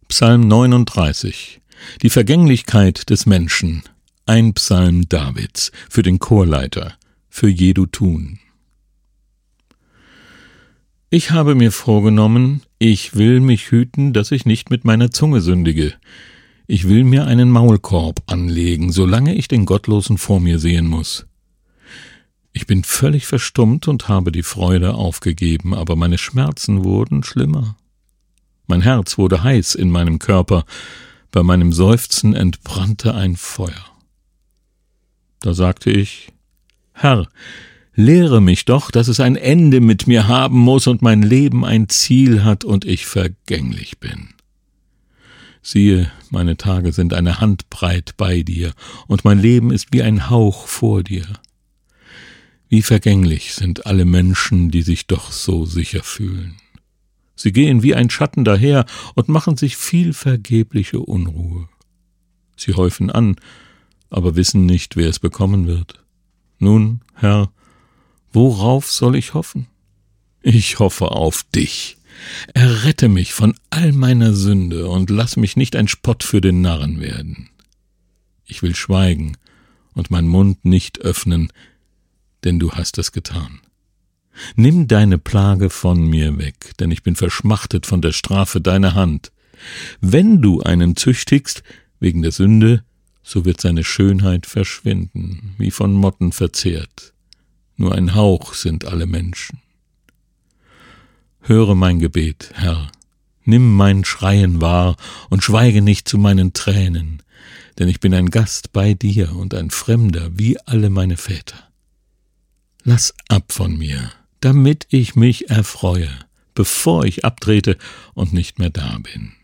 Psalm 39. Die Vergänglichkeit des Menschen. Ein Psalm Davids für den Chorleiter, für Jedutun. Ich habe mir vorgenommen, ich will mich hüten, dass ich nicht mit meiner Zunge sündige. Ich will mir einen Maulkorb anlegen, solange ich den Gottlosen vor mir sehen muss. Ich bin völlig verstummt und habe die Freude aufgegeben, aber meine Schmerzen wurden schlimmer. Mein Herz wurde heiß in meinem Körper, bei meinem Seufzen entbrannte ein Feuer. Da sagte ich: Herr, lehre mich doch, dass es ein Ende mit mir haben muß und mein Leben ein Ziel hat und ich vergänglich bin. Siehe, meine Tage sind eine Handbreit bei dir, und mein Leben ist wie ein Hauch vor dir. Wie vergänglich sind alle Menschen, die sich doch so sicher fühlen. Sie gehen wie ein Schatten daher und machen sich viel vergebliche Unruhe. Sie häufen an, aber wissen nicht, wer es bekommen wird. Nun, Herr, worauf soll ich hoffen? Ich hoffe auf dich. Errette mich von all meiner Sünde und lass mich nicht ein Spott für den Narren werden. Ich will schweigen und meinen Mund nicht öffnen, denn du hast es getan. Nimm deine Plage von mir weg, denn ich bin verschmachtet von der Strafe deiner Hand. Wenn du einen züchtigst wegen der Sünde, so wird seine Schönheit verschwinden, wie von Motten verzehrt. Nur ein Hauch sind alle Menschen. Höre mein Gebet, Herr, nimm mein Schreien wahr und schweige nicht zu meinen Tränen, denn ich bin ein Gast bei dir und ein Fremder wie alle meine Väter. Lass ab von mir, damit ich mich erfreue, bevor ich abtrete und nicht mehr da bin.